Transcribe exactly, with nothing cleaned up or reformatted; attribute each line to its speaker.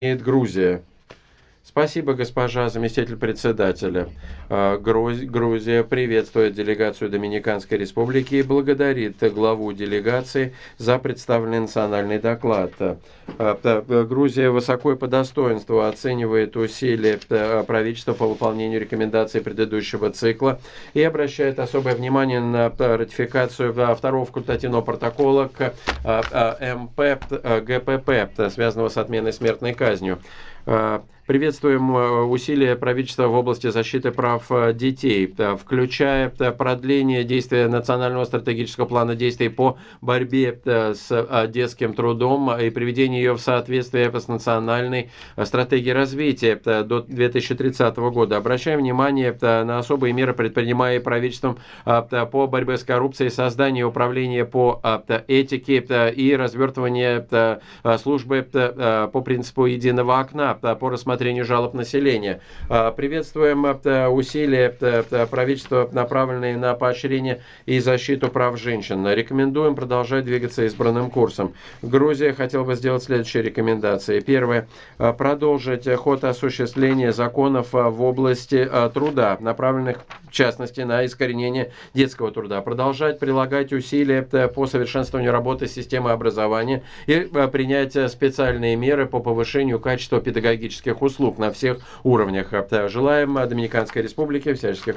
Speaker 1: имеет Грузия? Спасибо, госпожа заместитель председателя. А, Груз- Грузия приветствует делегацию Доминиканской Республики и благодарит главу делегации за представленный национальный доклад. А, п- п- Грузия высоко и по достоинству оценивает усилия п- правительства по выполнению рекомендаций предыдущего цикла и обращает особое внимание на п- ратификацию а, второго факультативного протокола к а, а, МП а, ГПП, связанного с отменой смертной казнью. А, Приветствуем э, усилия правительства в области защиты прав э, детей, э, включая э, продление действия национального стратегического плана действий по борьбе э, с э, детским трудом и приведение ее в соответствие с национальной э, стратегией развития э, до две тысячи тридцатого года. Обращаем внимание э, на особые меры, предпринимаемые правительством э, по борьбе с коррупцией, создание управления по э, этике э, и развертывание э, службы э, по принципу единого окна э, по рассмотрению жалоб населения. Приветствуем усилия правительства, направленные на поощрение и защиту прав женщин. Рекомендуем продолжать двигаться избранным курсом. Грузия хотела бы сделать следующие рекомендации. Первое. Продолжить ход осуществления законов в области труда, направленных в частности на искоренение детского труда. Продолжать прилагать усилия по совершенствованию работы системы образования и принять специальные меры по повышению качества педагогических услуг на всех уровнях. Желаем Доминиканской Республике всяческих